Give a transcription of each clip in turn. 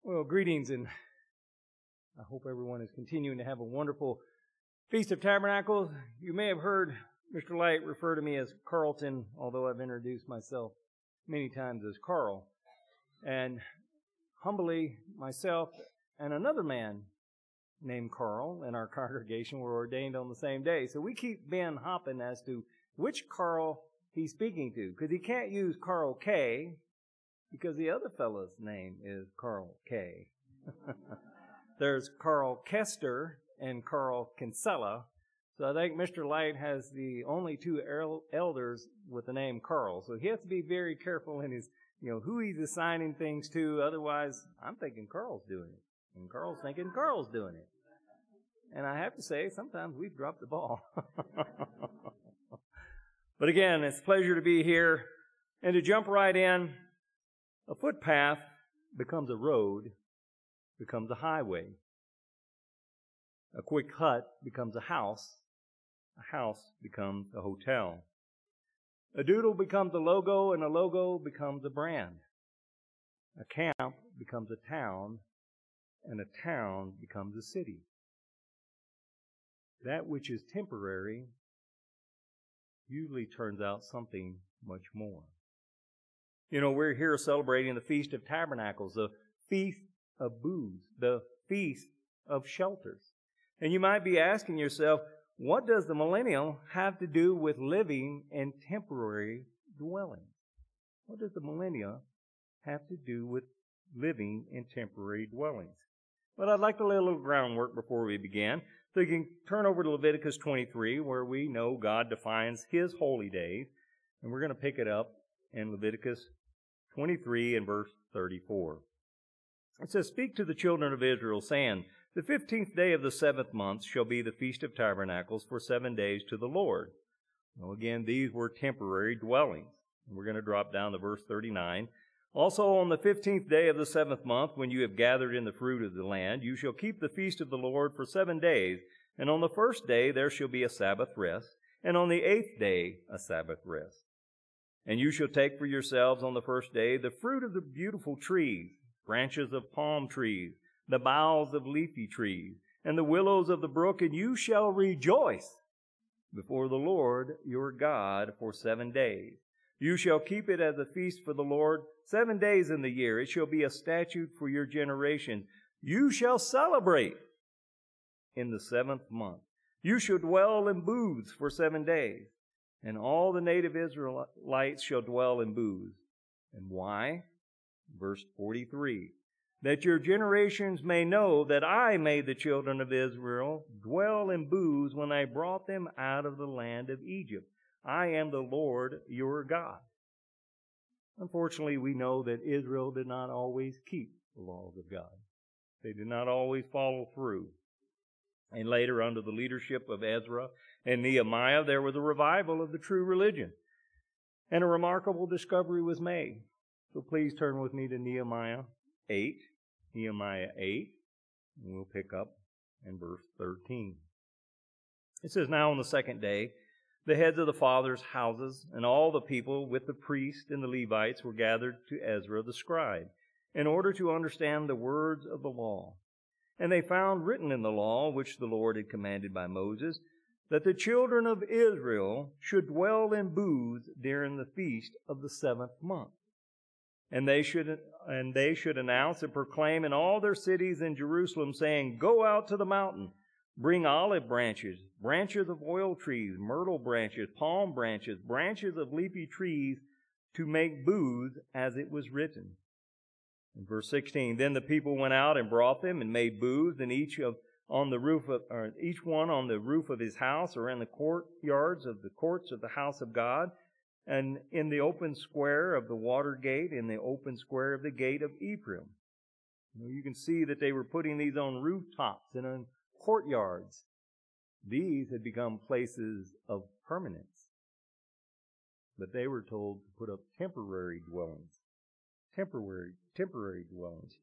Well, greetings, and I hope everyone is continuing to have a wonderful Feast of Tabernacles. You may have heard Mr. Light refer to me as Carlton, although I've introduced myself many times as Carl. And humbly, myself and another man named Carl in our congregation were ordained on the same day. So we keep Ben hopping as to which Carl he's speaking to, because he can't use Carl K., because the other fellow's name is Carl K. There's Carl Kester and Carl Kinsella. So I think Mr. Light has the only two elders with the name Carl. So he has to be very careful in his, who he's assigning things to. Otherwise, I'm thinking Carl's doing it. And Carl's thinking Carl's doing it. And I have to say, sometimes we've dropped the ball. But again, it's a pleasure to be here. And to jump right in, a footpath becomes a road, becomes a highway. A quick hut becomes a house becomes a hotel. A doodle becomes a logo, and a logo becomes a brand. A camp becomes a town, and a town becomes a city. That which is temporary usually turns out something much more. We're here celebrating the Feast of Tabernacles, the Feast of Booths, the Feast of Shelters. And you might be asking yourself, what does the millennial have to do with living in temporary dwellings? What does the millennial have to do with living in temporary dwellings? Well, I'd like to lay a little groundwork before we begin. So you can turn over to Leviticus 23, where we know God defines His holy days. And we're going to pick it up in Leviticus 23 and verse 34. It says, "Speak to the children of Israel, saying, the 15th day of the 7th month shall be the Feast of Tabernacles for 7 days to the Lord." Well, again, these were temporary dwellings. And we're going to drop down to verse 39. "Also on the 15th day of the 7th month, when you have gathered in the fruit of the land, you shall keep the feast of the Lord for 7 days. And on the first day there shall be a Sabbath rest, and on the 8th day a Sabbath rest. And you shall take for yourselves on the first day the fruit of the beautiful trees, branches of palm trees, the boughs of leafy trees, and the willows of the brook, and you shall rejoice before the Lord your God for 7 days. You shall keep it as a feast for the Lord 7 days in the year. It shall be a statute for your generations. You shall celebrate in the 7th month. You shall dwell in booths for 7 days. And all the native Israelites shall dwell in booths." And why? Verse 43. "That your generations may know that I made the children of Israel dwell in booths when I brought them out of the land of Egypt. I am the Lord your God." Unfortunately, we know that Israel did not always keep the laws of God. They did not always follow through. And later, under the leadership of Ezra and Nehemiah, there was a revival of the true religion. And a remarkable discovery was made. So please turn with me to Nehemiah 8. Nehemiah 8. And we'll pick up in verse 13. It says, "Now on the second day, the heads of the fathers' houses and all the people with the priests and the Levites were gathered to Ezra the scribe in order to understand the words of the law. And they found written in the law, which the Lord had commanded by Moses, that the children of Israel should dwell in booths during the feast of the 7th month. And they should announce and proclaim in all their cities in Jerusalem, saying, 'Go out to the mountain, bring olive branches, branches of oil trees, myrtle branches, palm branches, branches of leafy trees, to make booths as it was written.'" In verse 16, "Then the people went out and brought them and made booths, and each one on the roof of his house, or in the courtyards of the courts of the house of God, and in the open square of the water gate, in the open square of the gate of Ephraim." You can see that they were putting these on rooftops and on courtyards. These had become places of permanence. But they were told to put up temporary dwellings. Temporary dwellings.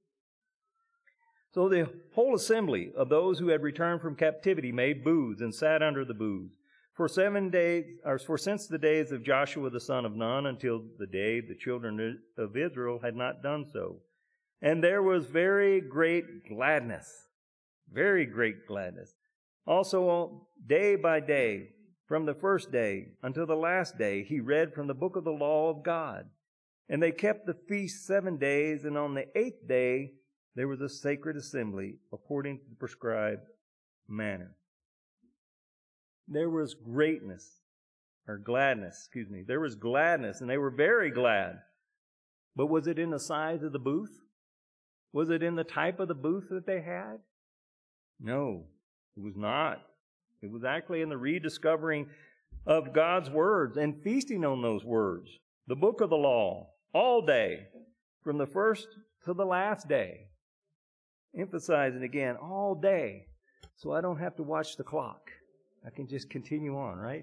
So the whole assembly of those who had returned from captivity made booths and sat under the booths for 7 days, or since the days of Joshua the son of Nun, until the day the children of Israel had not done so. And there was very great gladness. Very great gladness. Also, day by day, from the first day until the last day, he read from the book of the law of God. And they kept the feast 7 days, and on the 8th day there was a sacred assembly according to the prescribed manner. There was gladness, There was gladness, and they were very glad. But was it in the size of the booth? Was it in the type of the booth that they had? No, it was not. It was actually in the rediscovering of God's words and feasting on those words. The book of the law, all day, from the first to the last day. Emphasizing again, all day, so I don't have to watch the clock. I can just continue on, right?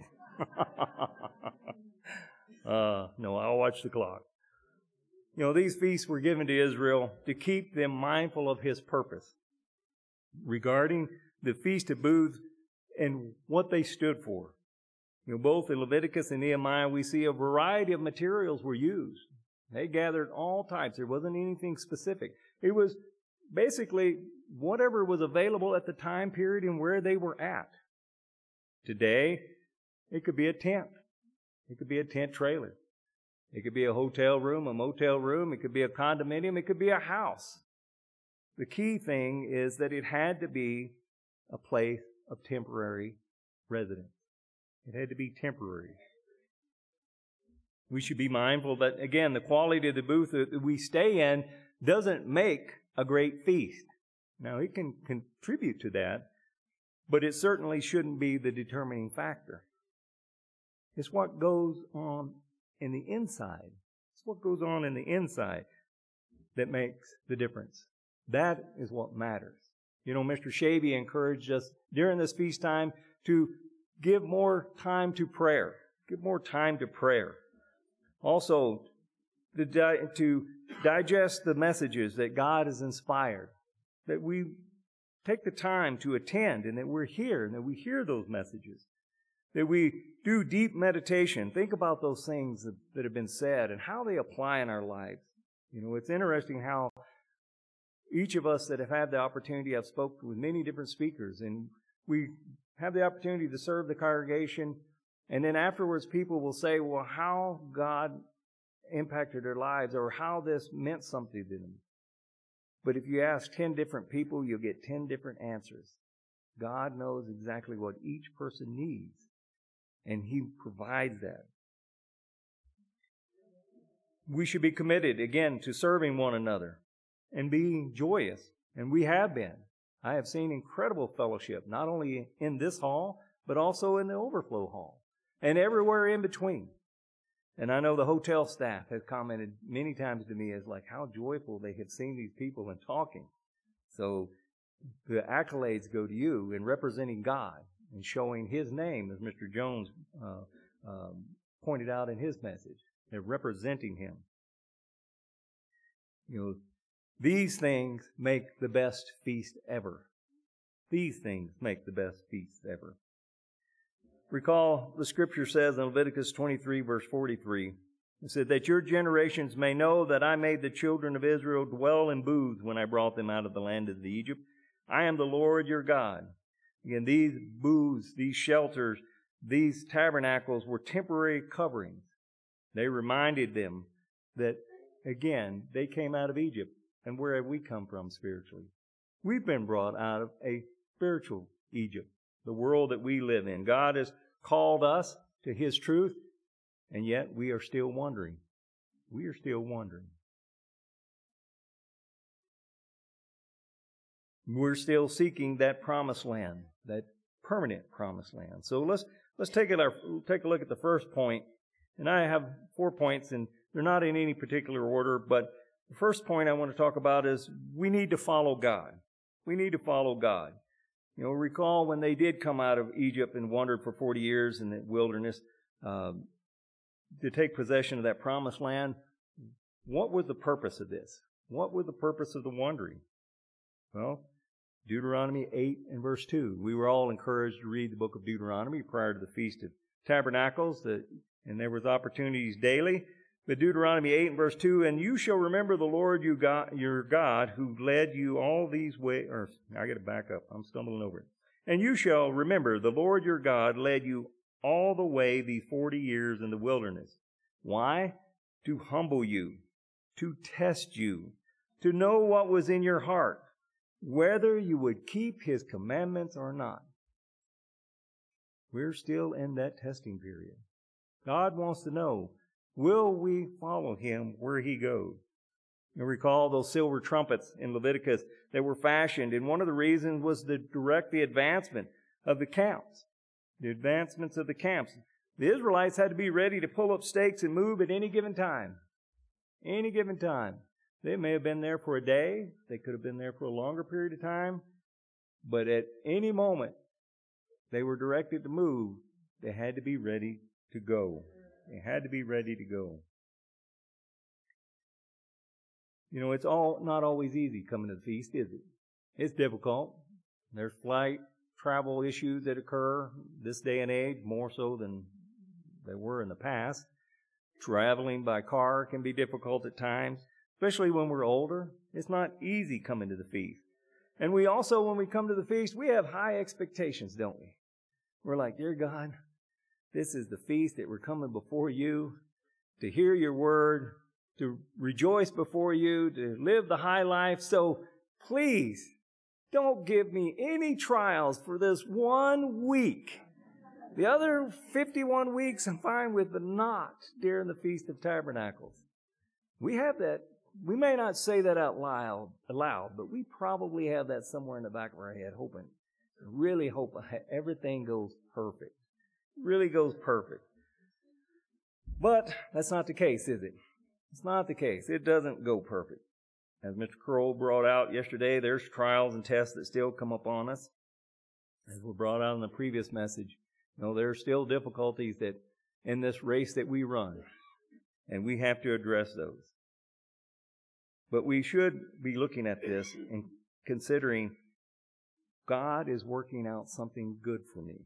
No, I'll watch the clock. You know, these feasts were given to Israel to keep them mindful of His purpose. Regarding the Feast of Booths and what they stood for. You know, both in Leviticus and Nehemiah, we see a variety of materials were used. They gathered all types. There wasn't anything specific. It was basically whatever was available at the time period and where they were at. Today, it could be a tent. It could be a tent trailer. It could be a hotel room, a motel room. It could be a condominium. It could be a house. The key thing is that it had to be a place of temporary residence. It had to be temporary. We should be mindful that, again, the quality of the booth that we stay in doesn't make a great feast. Now, it can contribute to that, but it certainly shouldn't be the determining factor. It's what goes on in the inside. It's what goes on in the inside that makes the difference. That is what matters. You know, Mr. Shavy encouraged us during this feast time to give more time to prayer. Give more time to prayer. Also, to digest the messages that God has inspired. That we take the time to attend and that we're here and that we hear those messages. That we do deep meditation. Think about those things that have been said and how they apply in our lives. You know, it's interesting how each of us that have had the opportunity, I've spoken with many different speakers, and we have the opportunity to serve the congregation, and then afterwards people will say, well, how God impacted their lives or how this meant something to them. But if you ask 10 different people, you'll get 10 different answers. God knows exactly what each person needs, and He provides that. We should be committed, again, to serving one another and being joyous, and we have been. I have seen incredible fellowship, not only in this hall, but also in the overflow hall, and everywhere in between. And I know the hotel staff has commented many times to me as like how joyful they have seen these people and talking. So the accolades go to you in representing God and showing His name, as Mr. Jones pointed out in his message. They're representing Him. You know, these things make the best feast ever. These things make the best feast ever. Recall the scripture says in Leviticus 23, verse 43, it said, that your generations may know that I made the children of Israel dwell in booths when I brought them out of the land of Egypt. I am the Lord your God. Again, these booths, these shelters, these tabernacles were temporary coverings. They reminded them that, again, they came out of Egypt. And where have we come from spiritually? We've been brought out of a spiritual Egypt, the world that we live in. God has called us to His truth, and yet we are still wandering. We are still wandering. We're still seeking that promised land, that permanent promised land. So let's take a look at the first point. And I have 4 points, and they're not in any particular order, but the first point I want to talk about is we need to follow God. We need to follow God. You know, recall when they did come out of Egypt and wandered for 40 years in the wilderness to take possession of that promised land. What was the purpose of this? What was the purpose of the wandering? Well, Deuteronomy 8 and verse 2. We were all encouraged to read the book of Deuteronomy prior to the Feast of Tabernacles, and there was opportunities daily. But Deuteronomy 8 and verse 2, and you shall remember the Lord your God who led you all these ways. Or I got to back up. I'm stumbling over it. And you shall remember the Lord your God led you all the way these 40 years in the wilderness. Why? To humble you, to test you, to know what was in your heart, whether you would keep His commandments or not. We're still in that testing period. God wants to know, will we follow Him where He goes? You recall those silver trumpets in Leviticus that were fashioned, and one of the reasons was to direct the advancement of the camps. The advancements of the camps. The Israelites had to be ready to pull up stakes and move at any given time. Any given time. They may have been there for a day. They could have been there for a longer period of time. But at any moment they were directed to move, they had to be ready to go. They had to be ready to go. You know, it's not always easy coming to the feast, is it? It's difficult. There's flight, travel issues that occur this day and age, more so than they were in the past. Traveling by car can be difficult at times, especially when we're older. It's not easy coming to the feast. And we also, when we come to the feast, we have high expectations, don't we? We're like, dear God, this is the feast that we're coming before you to hear your word, to rejoice before you, to live the high life. So please don't give me any trials for this 1 week. The other 51 weeks I'm fine with, but not during the Feast of Tabernacles. We have that. We may not say that out loud, but we probably have that somewhere in the back of our head, really hope everything goes perfect. Really goes perfect. But that's not the case, is it? It's not the case. It doesn't go perfect. As Mr. Kroll brought out yesterday, there's trials and tests that still come upon us. As we brought out in the previous message, there are still difficulties that in this race that we run, and we have to address those. But we should be looking at this and considering God is working out something good for me.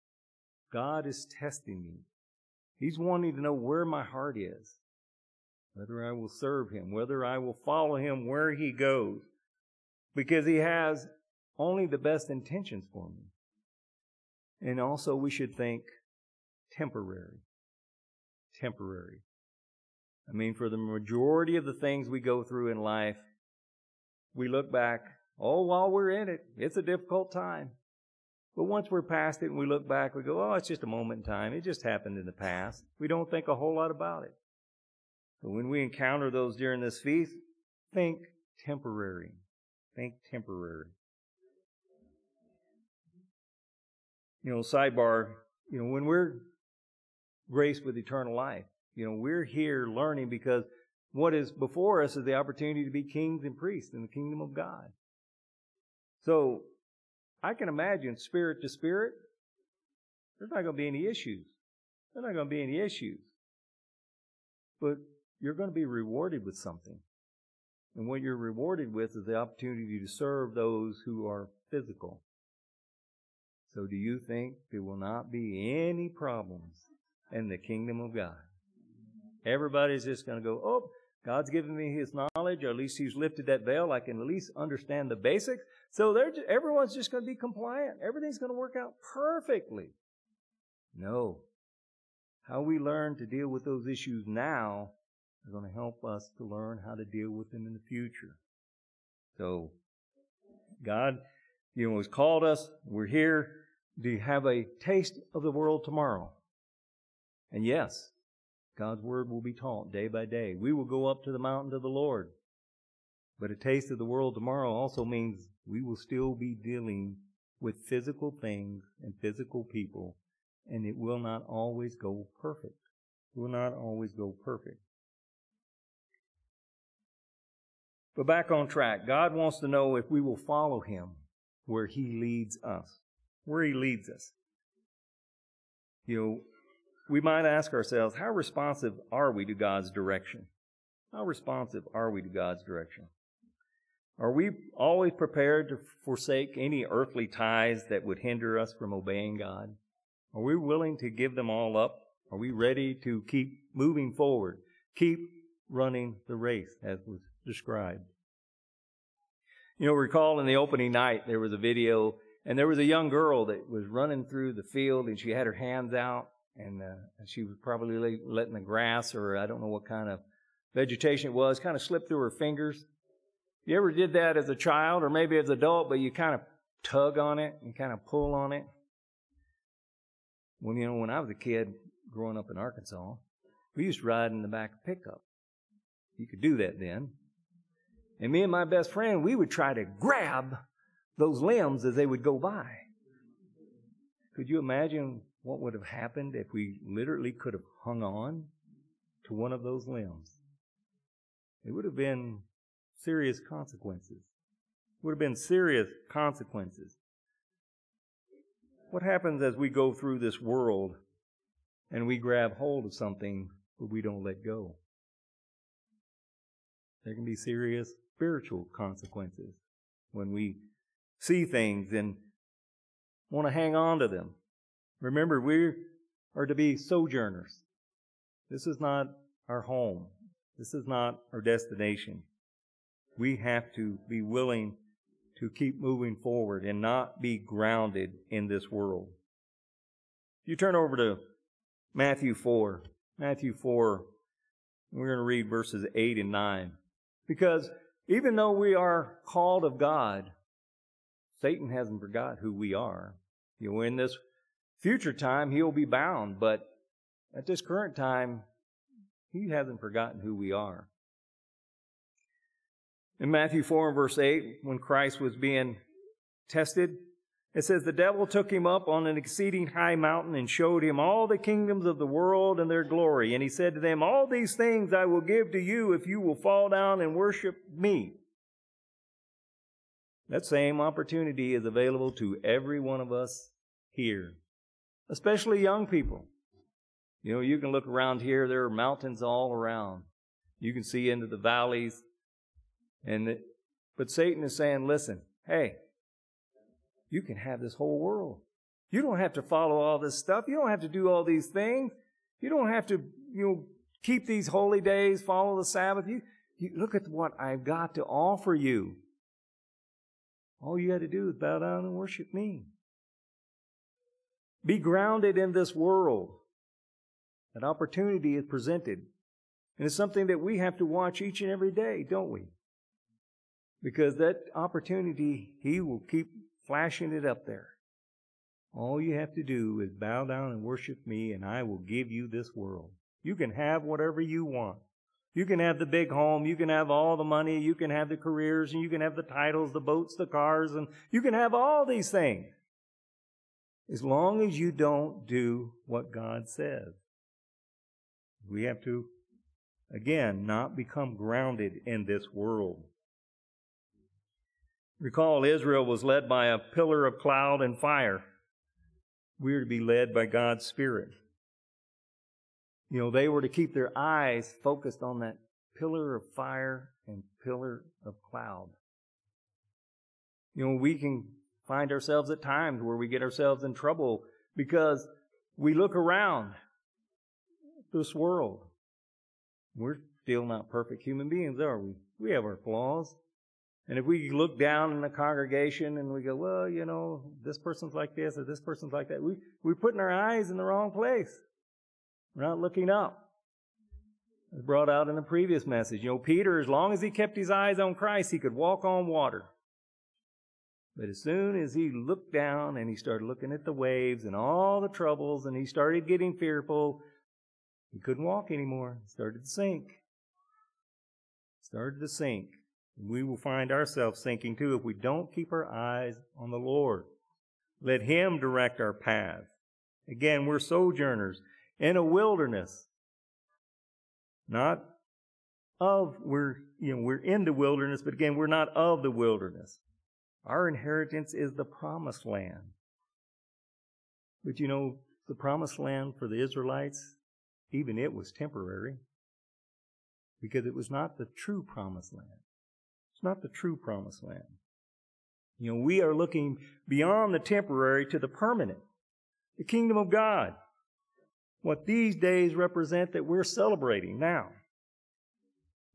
God is testing me. He's wanting to know where my heart is, whether I will serve Him, whether I will follow Him where He goes, because He has only the best intentions for me. And also we should think temporary. Temporary. I mean, for the majority of the things we go through in life, we look back, while we're in it, it's a difficult time. But once we're past it and we look back, we go, it's just a moment in time. It just happened in the past. We don't think a whole lot about it. But when we encounter those during this feast, think temporary. Think temporary. Sidebar, when we're graced with eternal life, we're here learning because what is before us is the opportunity to be kings and priests in the kingdom of God. So I can imagine spirit to spirit, there's not going to be any issues. There's not going to be any issues. But you're going to be rewarded with something. And what you're rewarded with is the opportunity to serve those who are physical. So do you think there will not be any problems in the kingdom of God? Everybody's just going to go, God's given me His knowledge, or at least He's lifted that veil. I can at least understand the basics. So everyone's just going to be compliant. Everything's going to work out perfectly. No. How we learn to deal with those issues now are going to help us to learn how to deal with them in the future. So God, has called us. We're here to have a taste of the world tomorrow. And yes, God's word will be taught day by day. We will go up to the mountain of the Lord. But a taste of the world tomorrow also means we will still be dealing with physical things and physical people, and it will not always go perfect. It will not always go perfect. But back on track, God wants to know if we will follow Him where He leads us. Where He leads us. We might ask ourselves, how responsive are we to God's direction? How responsive are we to God's direction? Are we always prepared to forsake any earthly ties that would hinder us from obeying God? Are we willing to give them all up? Are we ready to keep moving forward, Keep running the race, as was described. Recall in the opening night, there was a video, and there was a young girl that was running through the field, and she had her hands out, and she was probably letting the grass, or I don't know what kind of vegetation it was, kind of slip through her fingers. You ever did that as a child, or maybe as an adult, but you kind of tug on it and kind of pull on it? Well, when I was a kid growing up in Arkansas, we used to ride in the back of pickup. You could do that then. And me and my best friend, we would try to grab those limbs as they would go by. Could you imagine what would have happened if we literally could have hung on to one of those limbs? It would have been serious consequences. Would have been serious consequences. What happens as we go through this world and we grab hold of something but we don't let go? There can be serious spiritual consequences when we see things and want to hang on to them. Remember, we are to be sojourners. This is not our home. This is not our destination. We have to be willing to keep moving forward and not be grounded in this world. You turn over to Matthew 4. Matthew 4, we're going to read verses 8 and 9. Because even though we are called of God, Satan hasn't forgot who we are. In this future time, he'll be bound, but at this current time, he hasn't forgotten who we are. In Matthew 4 and verse 8, when Christ was being tested, it says, "The devil took him up on an exceeding high mountain and showed him all the kingdoms of the world and their glory. And he said to them, 'All these things I will give to you if you will fall down and worship me.'" That same opportunity is available to every one of us here, especially young people. You can look around here. There are mountains all around. You can see into the valleys. But Satan is saying, listen, hey, you can have this whole world. You don't have to follow all this stuff. You don't have to do all these things. You don't have to, keep these holy days, follow the Sabbath. You look at what I've got to offer you. All you got to do is bow down and worship me. Be grounded in this world. That opportunity is presented. And it's something that we have to watch each and every day, don't we? Because that opportunity, he will keep flashing it up there. All you have to do is bow down and worship me, and I will give you this world. You can have whatever you want. You can have the big home. You can have all the money. You can have the careers, and you can have the titles, the boats, the cars, and you can have all these things. As long as you don't do what God says. We have to, again, not become grounded in this world. Recall, Israel was led by a pillar of cloud and fire. We are to be led by God's Spirit. They were to keep their eyes focused on that pillar of fire and pillar of cloud. We can find ourselves at times where we get ourselves in trouble because we look around this world. We're still not perfect human beings, are we? We have our flaws. And if we look down in the congregation and we go, well, this person's like this or this person's like that, we're putting our eyes in the wrong place. We're not looking up. As brought out in the previous message, Peter, as long as he kept his eyes on Christ, he could walk on water. But as soon as he looked down and he started looking at the waves and all the troubles and he started getting fearful, he couldn't walk anymore. He started to sink. We will find ourselves sinking too if we don't keep our eyes on the Lord. Let Him direct our path. Again, we're sojourners in a wilderness. We're in the wilderness, but again, we're not of the wilderness. Our inheritance is the promised land. But the promised land for the Israelites, even it was temporary. Because it was not the true promised land. It's not the true promised land. We are looking beyond the temporary to the permanent, the kingdom of God. What these days represent that we're celebrating now.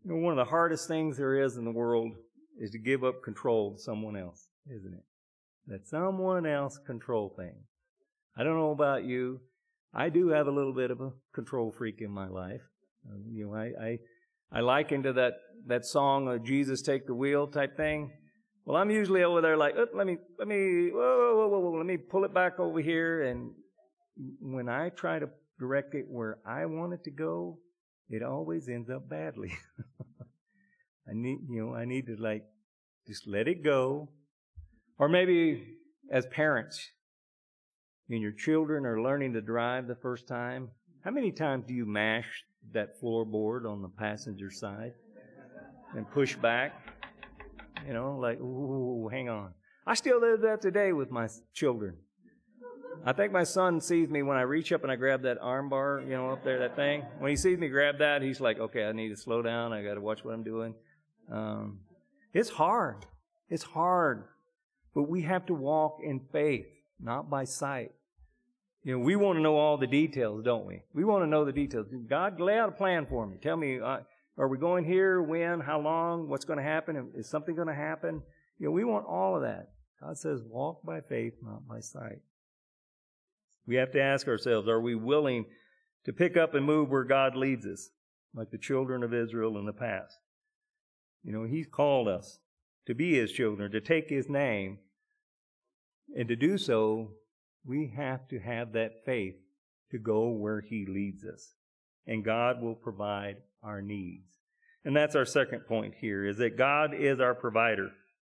You know, one of the hardest things there is in the world is to give up control to someone else, isn't it? Let someone else control things. I don't know about you. I do have a little bit of a control freak in my life. You know, I liken to that song of Jesus Take the Wheel type thing. Well, I'm usually over there like, let me pull it back over here. And when I try to direct it where I want it to go, it always ends up badly. I need to like just let it go. Or maybe as parents, and your children are learning to drive the first time, how many times do you mash that floorboard on the passenger side and push back? You know, like, ooh, hang on. I still do that today with my children. I think my son sees me when I reach up and I grab that arm bar, you know, up there, that thing. When he sees me grab that, he's like, okay, I need to slow down. I got to watch what I'm doing. It's hard. It's hard. But we have to walk in faith, not by sight. You know, we want to know all the details, don't we? We want to know the details. God, lay out a plan for me. Tell me, are we going here? When? How long? What's going to happen? Is something going to happen? You know, we want all of that. God says, walk by faith, not by sight. We have to ask ourselves, are we willing to pick up and move where God leads us, like the children of Israel in the past? You know, He's called us to be His children, to take His name, and to do so, we have to have that faith to go where He leads us. And God will provide our needs. And that's our second point here, is that God is our provider.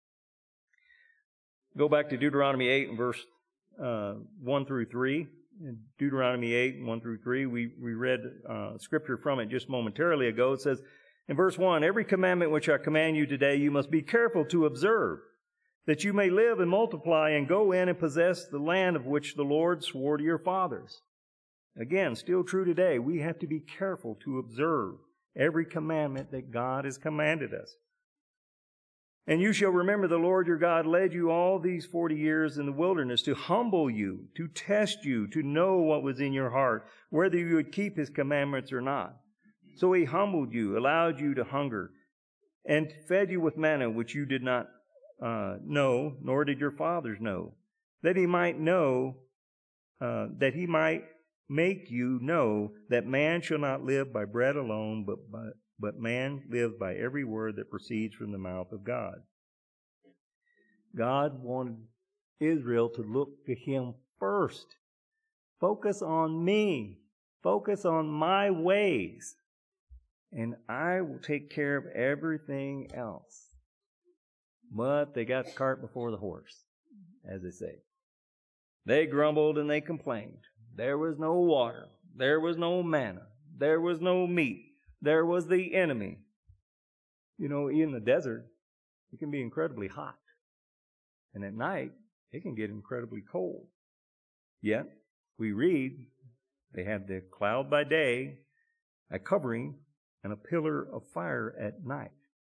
Go back to Deuteronomy 8 and verse 1 through 3. In Deuteronomy 8, 1 through 3, we read scripture from it just momentarily ago. It says, in verse 1, every commandment which I command you today, you must be careful to observe, that you may live and multiply and go in and possess the land of which the Lord swore to your fathers. Again, still true today, we have to be careful to observe every commandment that God has commanded us. And you shall remember the Lord your God led you all these 40 years in the wilderness to humble you, to test you, to know what was in your heart, whether you would keep His commandments or not. So He humbled you, allowed you to hunger, and fed you with manna which you did not know, nor did your fathers know, that He might make you know that man shall not live by bread alone, but man lives by every word that proceeds from the mouth of God. God wanted Israel to look to Him first. Focus on me. Focus on my ways. And I will take care of everything else. But they got the cart before the horse, as they say. They grumbled and they complained. There was no water. There was no manna. There was no meat. There was the enemy. You know, in the desert, it can be incredibly hot. And at night, it can get incredibly cold. Yet, we read, they had the cloud by day, a covering, and a pillar of fire at night.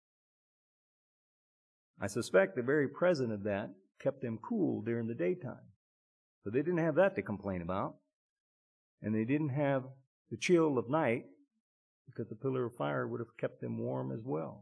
I suspect the very presence of that kept them cool during the daytime. So they didn't have that to complain about. And they didn't have the chill of night, because the pillar of fire would have kept them warm as well.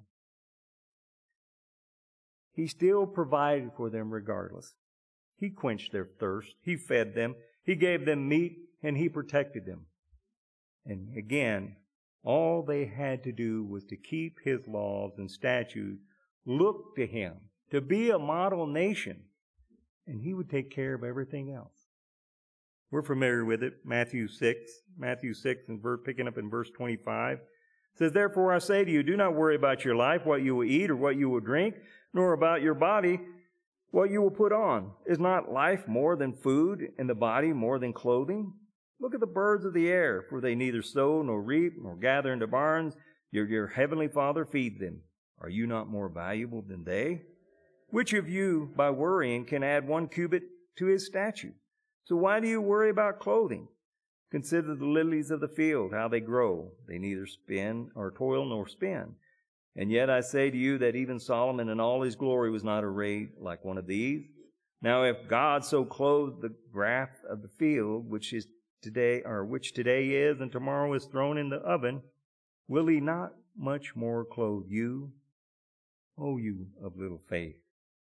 He still provided for them regardless. He quenched their thirst. He fed them. He gave them meat, and He protected them. And again, all they had to do was to keep His laws and statutes, look to Him, to be a model nation, and He would take care of everything else. We're familiar with it. Matthew 6 and picking up in verse 25. It says, therefore I say to you, do not worry about your life, what you will eat or what you will drink, nor about your body, what you will put on. Is not life more than food, and the body more than clothing? Look at the birds of the air, for they neither sow nor reap nor gather into barns. Your heavenly Father feeds them. Are you not more valuable than they? Which of you, by worrying, can add 1 cubit to his stature? So why do you worry about clothing? Consider the lilies of the field, how they grow. They neither spin or toil nor spin. And yet I say to you that even Solomon in all his glory was not arrayed like one of these. Now if God so clothed the grass of the field, which today is and tomorrow is thrown in the oven, will he not much more clothe you, O you of little faith?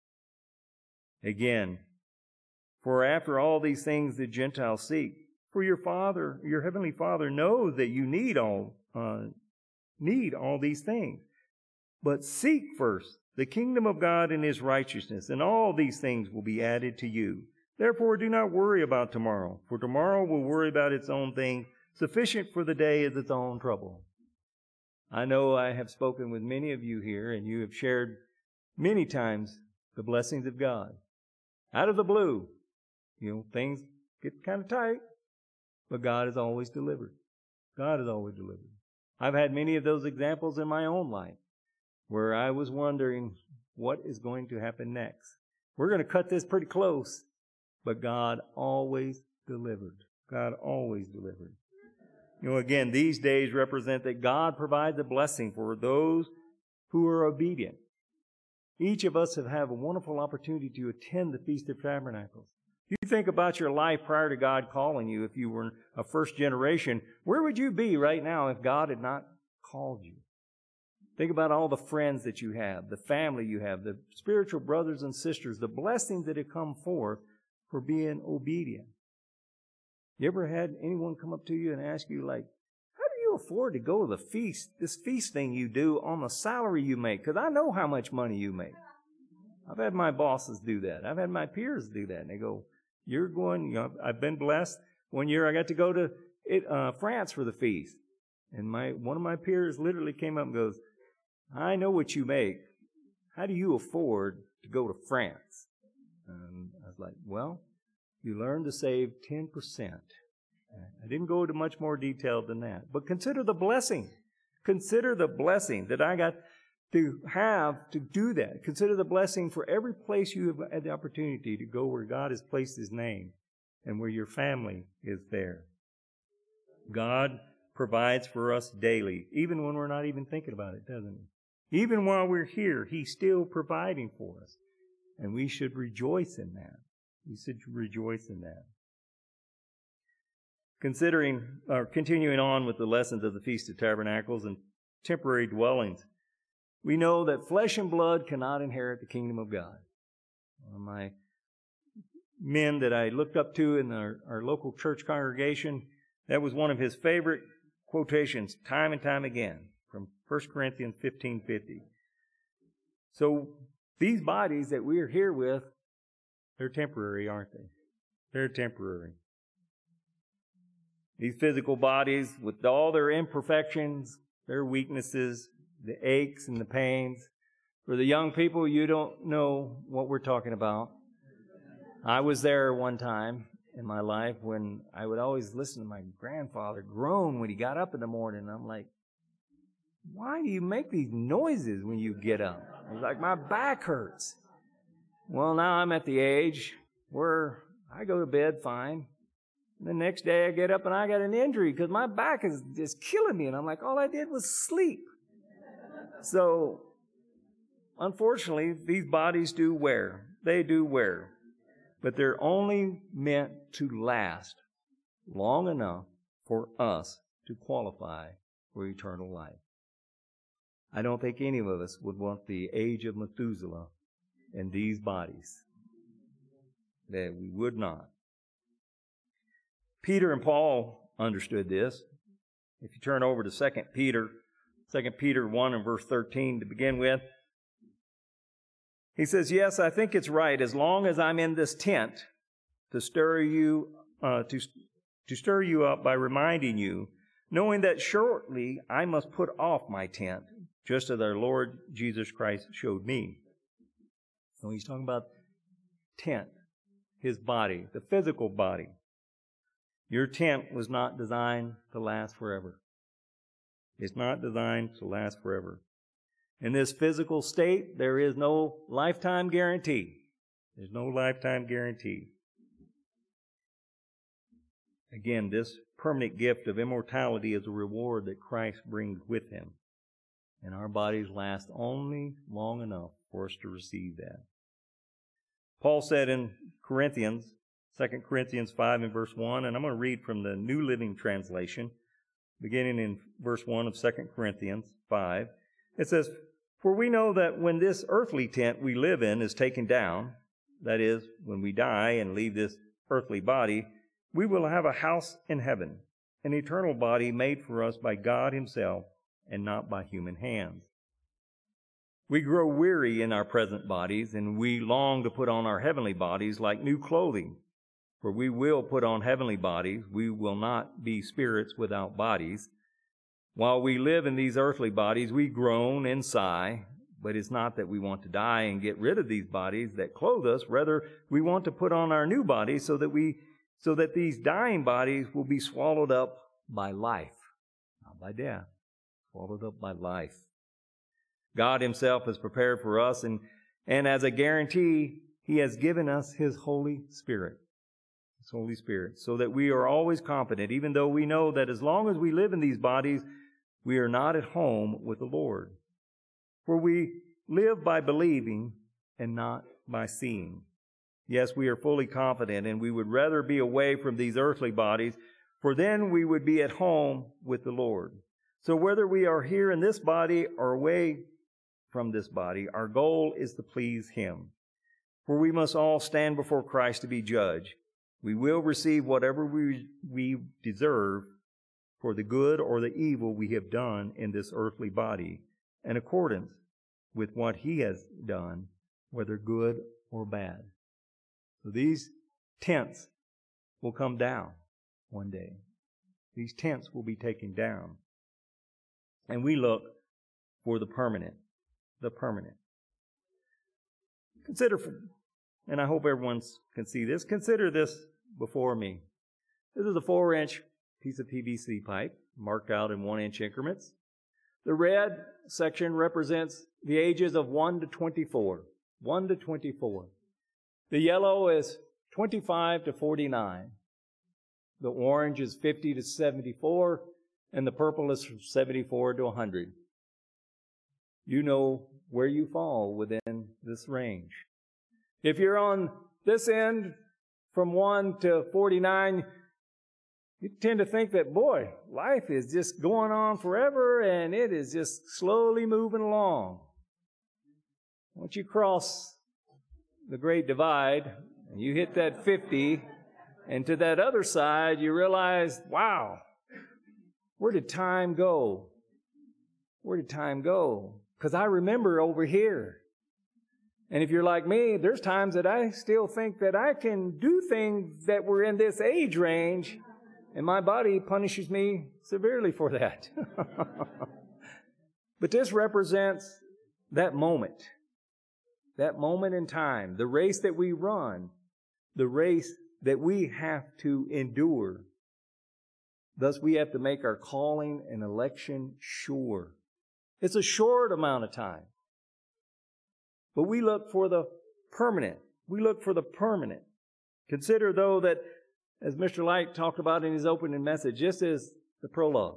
Again, for after all these things the Gentiles seek, for your Father, your heavenly Father, knows that you need all these things. But seek first the kingdom of God and his righteousness, and all these things will be added to you. Therefore do not worry about tomorrow, for tomorrow will worry about its own thing. Sufficient for the day is its own trouble. I know I have spoken with many of you here, and you have shared many times the blessings of God. Out of the blue, things get kind of tight, but God has always delivered. God has always delivered. I've had many of those examples in my own life where I was wondering what is going to happen next. We're going to cut this pretty close, but God always delivered. God always delivered. Again, these days represent that God provides a blessing for those who are obedient. Each of us have had a wonderful opportunity to attend the Feast of Tabernacles. If you think about your life prior to God calling you, if you were a first generation, where would you be right now if God had not called you? Think about all the friends that you have, the family you have, the spiritual brothers and sisters, the blessings that have come forth for being obedient. You ever had anyone come up to you and ask you, like, how do you afford to go to the feast, this feast thing you do on the salary you make? Because I know how much money you make. I've had my bosses do that. I've had my peers do that. And they go, you're going, I've been blessed. One year I got to go to France for the feast. And one of my peers literally came up and goes, I know what you make. How do you afford to go to France? And I was like, well, you learn to save 10%. I didn't go into much more detail than that. But consider the blessing. Consider the blessing that I got to have to do that. Consider the blessing for every place you have had the opportunity to go where God has placed his name and where your family is there. God provides for us daily, even when we're not even thinking about it, doesn't he? Even while we're here, he's still providing for us. And we should rejoice in that. We should rejoice in that. Continuing on with the lessons of the Feast of Tabernacles and temporary dwellings, we know that flesh and blood cannot inherit the kingdom of God. One of my men that I looked up to in our local church congregation, that was one of his favorite quotations time and time again from 1 Corinthians 15:50. So these bodies that we are here with, they're temporary, aren't they? They're temporary. These physical bodies, with all their imperfections, their weaknesses, the aches and the pains. For the young people, you don't know what we're talking about. I was there one time in my life when I would always listen to my grandfather groan when he got up in the morning. I'm like, why do you make these noises when you get up? It's like, my back hurts. Well, now I'm at the age where I go to bed fine. And the next day I get up and I got an injury because my back is just killing me. And I'm like, all I did was sleep. So, unfortunately, these bodies do wear. They do wear. But they're only meant to last long enough for us to qualify for eternal life. I don't think any of us would want the age of Methuselah in these bodies. That we would not. Peter and Paul understood this. If you turn over to 2 Peter 1 and verse 13 to begin with, he says, yes, I think it's right, as long as I'm in this tent, to stir you up by reminding you, knowing that shortly I must put off my tent, just as our Lord Jesus Christ showed me. So he's talking about tent, his body, the physical body. Your tent was not designed to last forever. It's not designed to last forever. In this physical state, there is no lifetime guarantee. There's no lifetime guarantee. Again, this permanent gift of immortality is a reward that Christ brings with him. And our bodies last only long enough for us to receive that. Paul said in Corinthians, 2 Corinthians 5 and verse 1, and I'm going to read from the New Living Translation. beginning in verse 1 of 2 Corinthians 5. It says, "For we know that when this earthly tent we live in is taken down," that is, when we die and leave this earthly body, "we will have a house in heaven, an eternal body made for us by God Himself and not by human hands." We grow weary in our present bodies, and we long to put on our heavenly bodies like new clothing. For we will put on heavenly bodies. We will not be spirits without bodies. While we live in these earthly bodies, we groan and sigh, but it's not that we want to die and get rid of these bodies that clothe us. Rather, we want to put on our new bodies so that these dying bodies will be swallowed up by life, not by death, swallowed up by life. God Himself has prepared for us, and as a guarantee, He has given us His Holy Spirit. His Holy Spirit, so that we are always confident, even though we know that as long as we live in these bodies, we are not at home with the Lord. For we live by believing and not by seeing. Yes, we are fully confident, and we would rather be away from these earthly bodies, for then we would be at home with the Lord. So whether we are here in this body or away from this body, our goal is to please Him. For we must all stand before Christ to be judged. We will receive whatever we deserve for the good or the evil we have done in this earthly body, in accordance with what He has done, whether good or bad. So these tents will come down one day. These tents will be taken down. And we look for the permanent. The permanent. Consider, and I hope everyone can see this, consider this before me. This is a 4-inch piece of PVC pipe marked out in 1-inch increments. The red section represents the ages of 1 to 24. 1 to 24. The yellow is 25 to 49. The orange is 50 to 74, and the purple is from 74 to 100. You know where you fall within this range. If you're on this end from 1 to 49, you tend to think that, boy, life is just going on forever and it is just slowly moving along. Once you cross the Great Divide and you hit that 50, and to that other side, you realize, wow, where did time go? Where did time go? Because I remember over here. And if you're like me, there's times that I still think that I can do things that were in this age range, and my body punishes me severely for that. But this represents that moment in time, the race that we run, the race that we have to endure. Thus, we have to make our calling and election sure. It's a short amount of time. But we look for the permanent. We look for the permanent. Consider, though, that, as Mr. Light talked about in his opening message, this is the prologue.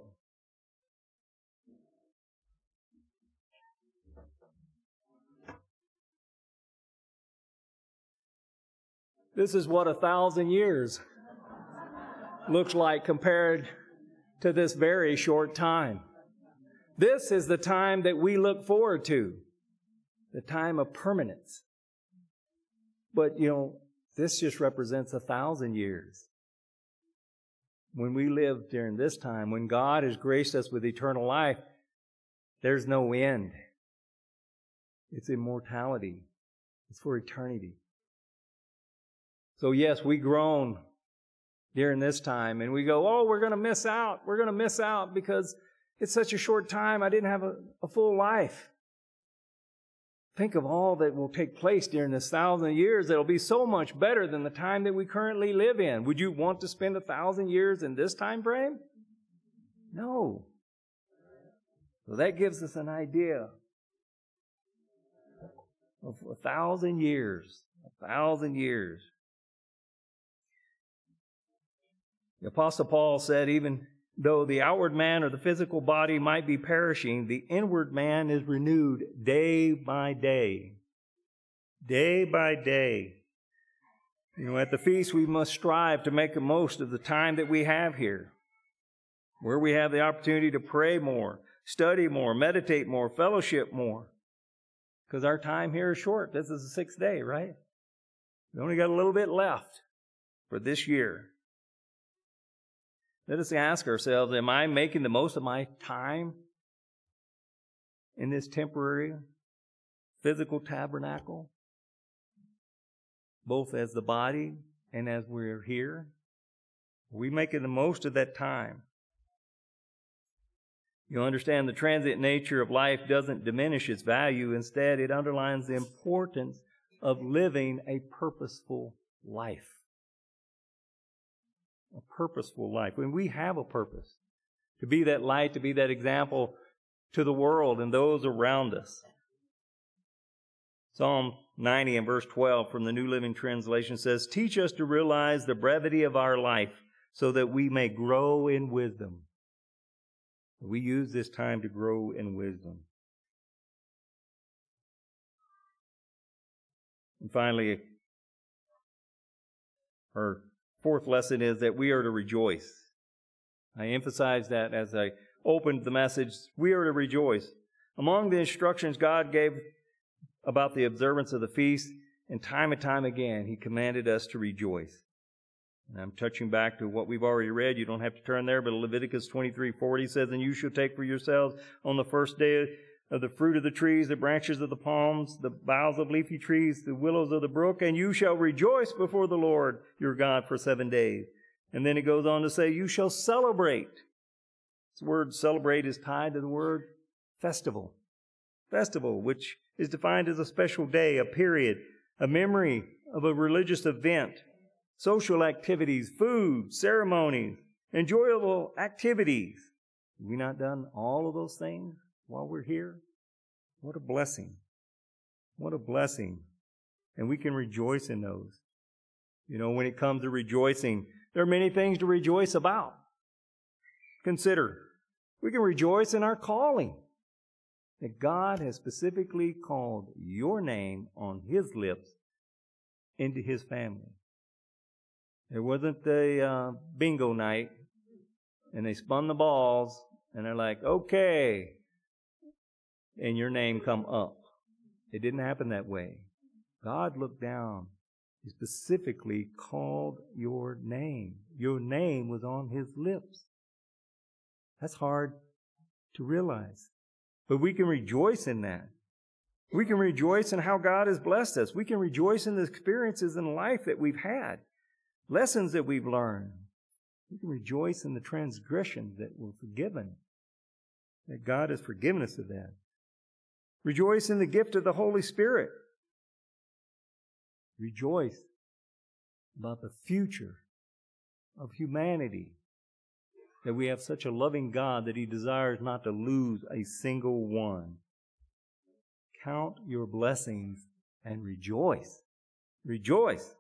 This is what 1,000 years looks like compared to this very short time. This is the time that we look forward to, the time of permanence. But, this just represents 1,000 years. When we live during this time, when God has graced us with eternal life, there's no end. It's immortality. It's for eternity. So yes, we groan during this time and we go, oh, we're going to miss out. We're going to miss out because it's such a short time. I didn't have a full life. Think of all that will take place during this 1,000 years that will be so much better than the time that we currently live in. Would you want to spend 1,000 years in this time frame? No. So that gives us an idea of 1,000 years. 1,000 years. The Apostle Paul said, even though the outward man or the physical body might be perishing, the inward man is renewed day by day. Day by day. At the feast we must strive to make the most of the time that we have here. where we have the opportunity to pray more, study more, meditate more, fellowship more. Because our time here is short. This is the sixth day, right? We only got a little bit left for this year. Let us ask ourselves, am I making the most of my time in this temporary physical tabernacle? Both as the body and as we're here? Are we making the most of that time? You understand the transient nature of life doesn't diminish its value. Instead, it underlines the importance of living a purposeful life. A purposeful life. When we have a purpose, to be that light, to be that example to the world and those around us. Psalm 90 and verse 12 from the New Living Translation says, "Teach us to realize the brevity of our life so that we may grow in wisdom." We use this time to grow in wisdom. And finally, our fourth lesson is that we are to rejoice. I emphasized that as I opened the message. We are to rejoice. Among the instructions God gave about the observance of the feast, and time again, He commanded us to rejoice. And I'm touching back to what we've already read. You don't have to turn there, but Leviticus 23:40 says, "And you shall take for yourselves on the first day of the fruit of the trees, the branches of the palms, the boughs of leafy trees, the willows of the brook, and you shall rejoice before the Lord your God for 7 days." And then it goes on to say, "You shall celebrate." This word celebrate is tied to the word festival. Festival, which is defined as a special day, a period, a memory of a religious event, social activities, food, ceremonies, enjoyable activities. Have we not done all of those things while we're here? What a blessing. What a blessing. And we can rejoice in those. You know, when it comes to rejoicing, there are many things to rejoice about. Consider, we can rejoice in our calling. That God has specifically called your name on His lips into His family. There wasn't the bingo night, and they spun the balls, and they're like, "Okay," and your name come up. It didn't happen that way. God looked down. He specifically called your name. Your name was on His lips. That's hard to realize. But we can rejoice in that. We can rejoice in how God has blessed us. We can rejoice in the experiences in life that we've had. Lessons that we've learned. We can rejoice in the transgressions that were forgiven. That God has forgiven us of that. Rejoice in the gift of the Holy Spirit. Rejoice about the future of humanity. That we have such a loving God that He desires not to lose a single one. Count your blessings and rejoice. Rejoice.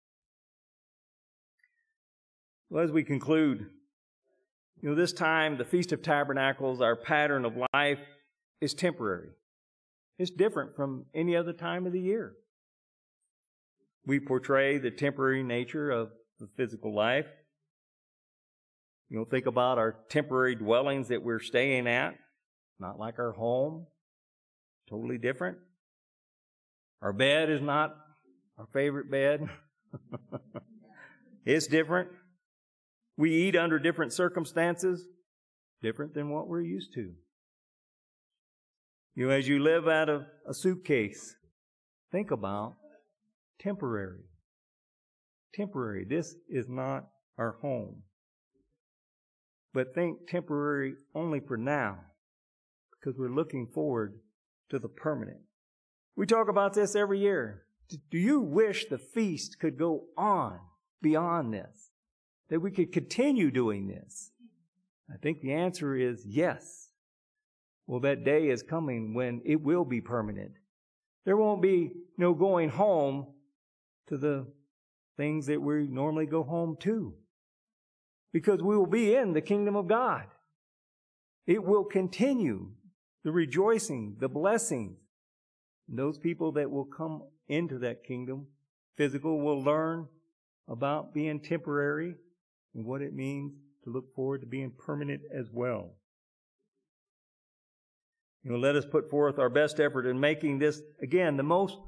Well, as we conclude, this time, the Feast of Tabernacles, our pattern of life, is temporary. It's different from any other time of the year. We portray the temporary nature of the physical life. Think about our temporary dwellings that we're staying at. Not like our home. Totally different. Our bed is not our favorite bed. It's different. We eat under different circumstances, different than what we're used to. As you live out of a suitcase, think about temporary. Temporary. This is not our home. But think temporary only for now, because we're looking forward to the permanent. We talk about this every year. Do you wish the feast could go on beyond this? That we could continue doing this? I think the answer is yes. Well, that day is coming when it will be permanent. There won't be no going home to the things that we normally go home to. Because we will be in the kingdom of God. It will continue. The rejoicing, the blessings. And those people that will come into that kingdom, physical, will learn about being temporary and what it means to look forward to being permanent as well. Let us put forth our best effort in making this, again, the most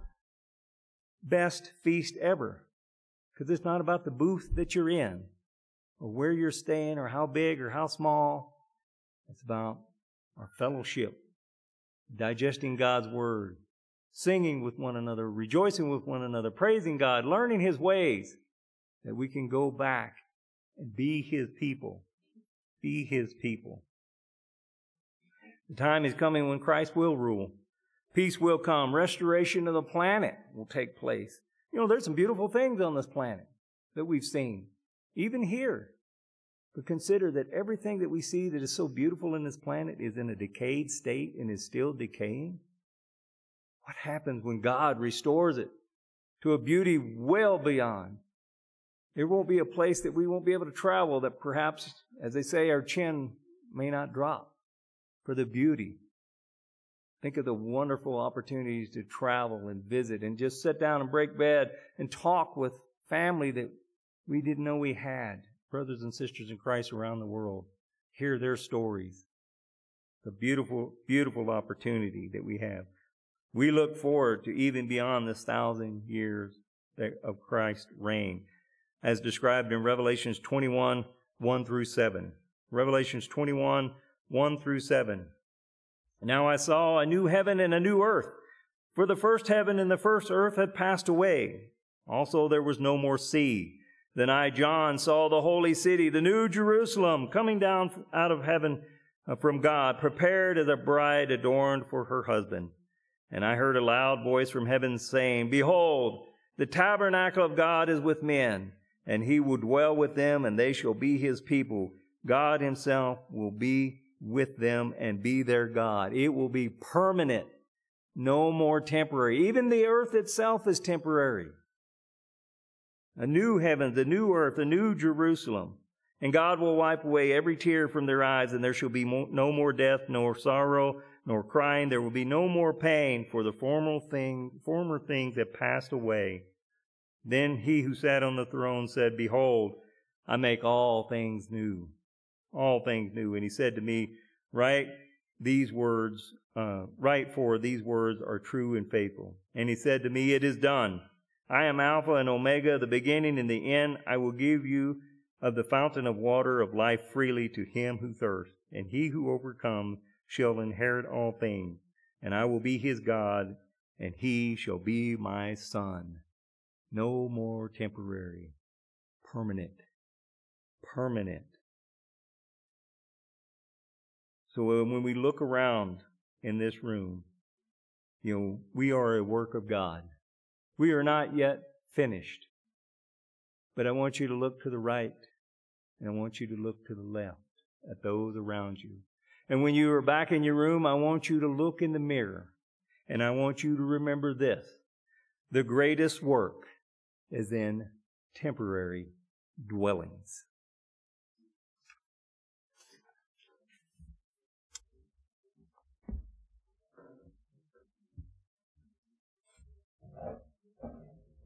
best feast ever. Because it's not about the booth that you're in, or where you're staying, or how big or how small. It's about our fellowship, digesting God's Word, singing with one another, rejoicing with one another, praising God, learning His ways, that we can go back and be His people. Be His people. The time is coming when Christ will rule. Peace will come. Restoration of the planet will take place. There's some beautiful things on this planet that we've seen, even here. But consider that everything that we see that is so beautiful in this planet is in a decayed state and is still decaying. What happens when God restores it to a beauty well beyond? There won't be a place that we won't be able to travel that perhaps, as they say, our chin may not drop for the beauty. Think of the wonderful opportunities to travel and visit and just sit down and break bread and talk with family that we didn't know we had, brothers and sisters in Christ around the world. Hear their stories. The beautiful, beautiful opportunity that we have. We look forward to even beyond this 1,000 years of Christ's reign, as described in Revelations 21, 1 through 7. Revelations 21, 1 through 7. Now I saw a new heaven and a new earth, for the first heaven and the first earth had passed away. Also there was no more sea. Then I, John, saw the holy city, the new Jerusalem, coming down out of heaven from God, prepared as a bride adorned for her husband. And I heard a loud voice from heaven saying, Behold, the tabernacle of God is with men, and He will dwell with them, and they shall be His people. God Himself will be with them and be their God. It will be permanent, no more temporary. Even the earth itself is temporary. A new heaven, the new earth, a new Jerusalem. And God will wipe away every tear from their eyes, and there shall be no more death, nor sorrow, nor crying. There will be no more pain, for the former things have passed away. Then He who sat on the throne said, Behold, I make all things new. All things new. And He said to me, Write, for these words are true and faithful. And He said to me, It is done. I am Alpha and Omega, the beginning and the end. I will give you of the fountain of water of life freely to him who thirsts. And he who overcomes shall inherit all things. And I will be his God, and he shall be my son. No more temporary. Permanent. Permanent. So when we look around in this room, we are a work of God. We are not yet finished. But I want you to look to the right, and I want you to look to the left at those around you. And when you are back in your room, I want you to look in the mirror, and I want you to remember this. The greatest work is in temporary dwellings.